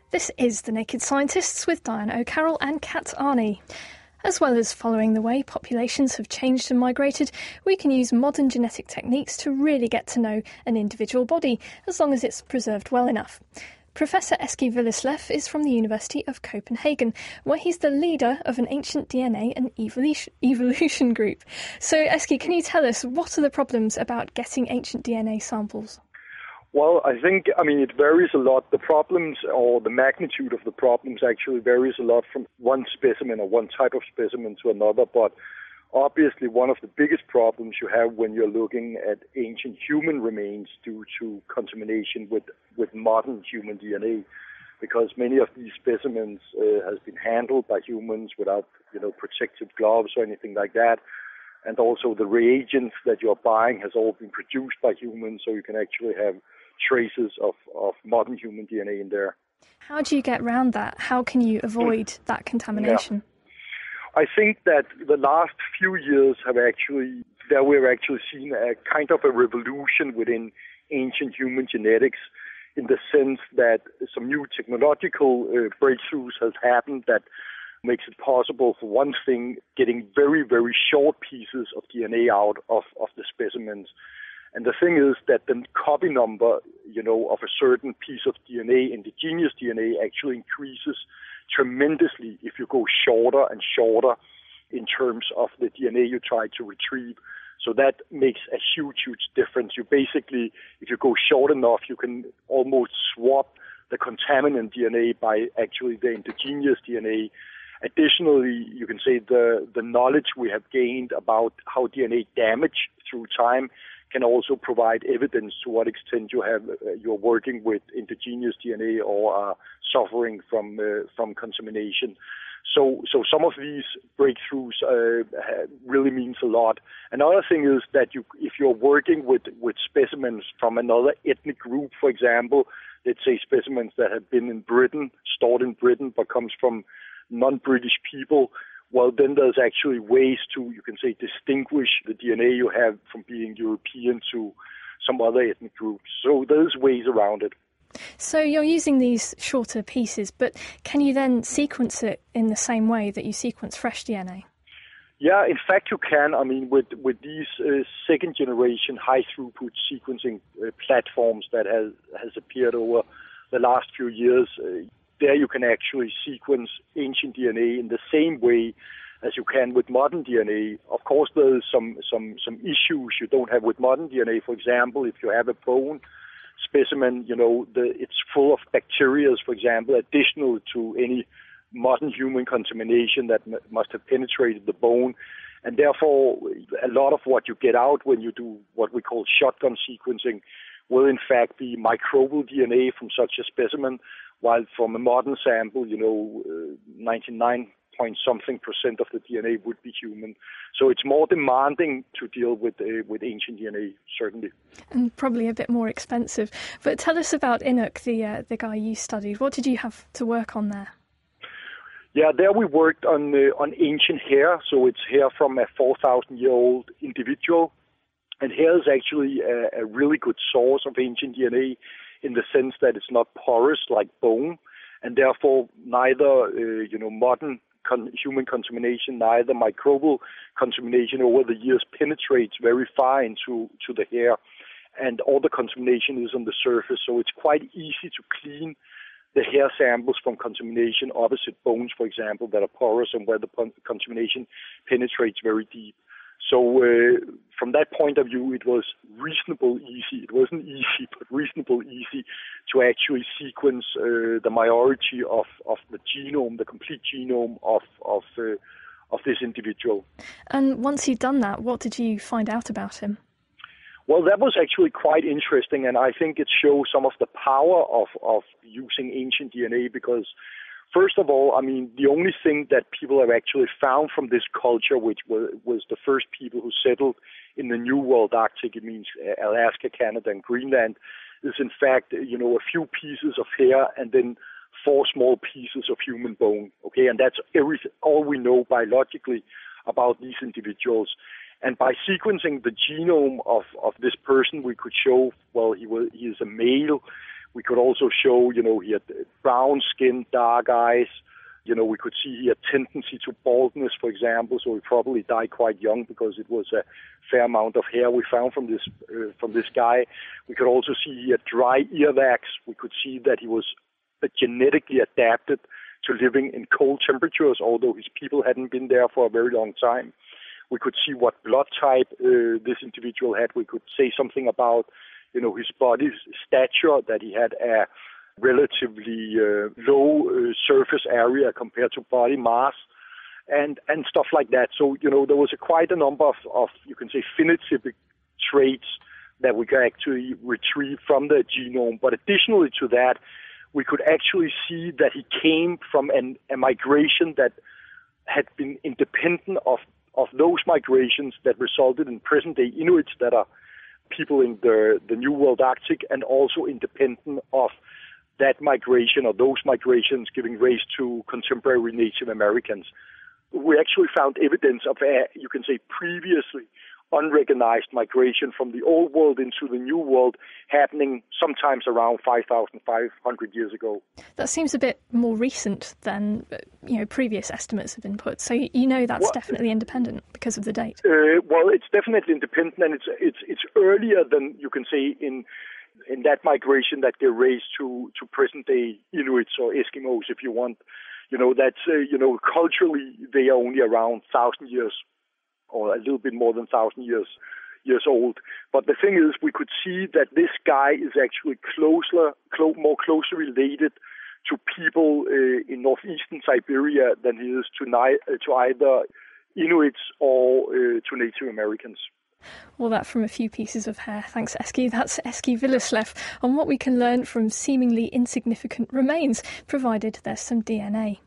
This is The Naked Scientists with Diane O'Carroll and Kat Arney. As well as following the way populations have changed and migrated, we can use modern genetic techniques to really get to know an individual body, as long as it's preserved well enough. Professor Eski Willerslev is from the University of Copenhagen, where he's the leader of an ancient DNA and evolution group. So, Eski, can you tell us, what are the problems about getting ancient DNA samples? Well, it varies a lot. The problems or the magnitude of the problems actually varies a lot from one specimen or one type of specimen to another. But obviously, one of the biggest problems you have when you're looking at ancient human remains due to contamination with modern human DNA, because many of these specimens has been handled by humans without, protective gloves or anything like that. And also the reagents that you're buying has all been produced by humans, so you can actually have traces of modern human DNA in there. How do you get around that? How can you avoid that contamination? Yeah. I think that the last few years we've actually seen a kind of a revolution within ancient human genetics, in the sense that some new technological breakthroughs has happened that makes it possible, for one thing, getting very, very short pieces of DNA out of the specimens. And the thing is that the copy number, of a certain piece of DNA, indigenous DNA, actually increases tremendously if you go shorter and shorter in terms of the DNA you try to retrieve. So that makes a huge, huge difference. You basically, if you go short enough, you can almost swap the contaminant DNA by actually the indigenous DNA. Additionally, you can say the knowledge we have gained about how DNA damage through time can also provide evidence to what extent you're working with indigenous DNA or are suffering from contamination. So some of these breakthroughs really means a lot. Another thing is that if you're working with specimens from another ethnic group, for example, let's say specimens that have been in Britain, stored in Britain, but comes from non-British people, well, then there's actually ways to, you can say, distinguish the DNA you have from being European to some other ethnic groups. So there's ways around it. So you're using these shorter pieces, but can you then sequence it in the same way that you sequence fresh DNA? Yeah, in fact you can. With these second-generation high-throughput sequencing platforms that has appeared over the last few years, there you can actually sequence ancient DNA in the same way as you can with modern DNA. Of course, there's some issues you don't have with modern DNA. For example, if you have a bone specimen, it's full of bacteria, for example, additional to any modern human contamination that must have penetrated the bone. And therefore, a lot of what you get out when you do what we call shotgun sequencing will in fact be microbial DNA from such a specimen, while from a modern sample, 99-point-something% of the DNA would be human. So it's more demanding to deal with ancient DNA, certainly. And probably a bit more expensive. But tell us about Inuk, the guy you studied. What did you have to work on there? Yeah, there we worked on ancient hair. So it's hair from a 4,000-year-old individual. And hair is actually a really good source of ancient DNA, in the sense that it's not porous like bone, and therefore neither modern human contamination, neither microbial contamination over the years penetrates very far into the hair, and all the contamination is on the surface. So it's quite easy to clean the hair samples from contamination opposite bones, for example, that are porous and where the contamination penetrates very deep. So from that point of view, it was reasonably easy. It wasn't easy, but reasonably easy to actually sequence the majority of the genome, the complete genome of this individual. And once you'd done that, what did you find out about him? Well, that was actually quite interesting, and I think it shows some of the power of using ancient DNA, because first of all, the only thing that people have actually found from this culture, which was the first people who settled in the New World Arctic, it means Alaska, Canada, and Greenland, is in fact, a few pieces of hair and then 4 small pieces of human bone. Okay, and that's all we know biologically about these individuals. And by sequencing the genome of this person, we could show, well, he is a male. We could also show, he had brown skin, dark eyes. We could see he had tendency to baldness, for example, so he probably died quite young because it was a fair amount of hair we found from this guy. We could also see he had dry earwax. We could see that he was genetically adapted to living in cold temperatures, although his people hadn't been there for a very long time. We could see what blood type this individual had. We could say something about, his body's stature, that he had a relatively low surface area compared to body mass, and stuff like that. So, there was quite a number of, you can say, phenotypic traits that we could actually retrieve from the genome. But additionally to that, we could actually see that he came from a migration that had been independent of those migrations that resulted in present-day Inuits that are people in the New World Arctic, and also independent of that migration or those migrations giving rise to contemporary Native Americans. We actually found evidence of you can say, previously unrecognized migration from the Old World into the New World happening sometimes around 5,500 years ago. That seems a bit more recent than previous estimates have been put. So that's definitely independent because of the date. Well, it's definitely independent, and it's earlier than you can say in that migration that gave rise to present-day Inuits or Eskimos, if you want. That's culturally they are only around 1,000 years, or a little bit more than 1,000 years old. But the thing is, we could see that this guy is actually more closely related to people in northeastern Siberia than he is to either Inuits or to Native Americans. Well, that from a few pieces of hair. Thanks, Eski. That's Eski Willerslev on what we can learn from seemingly insignificant remains, provided there's some DNA.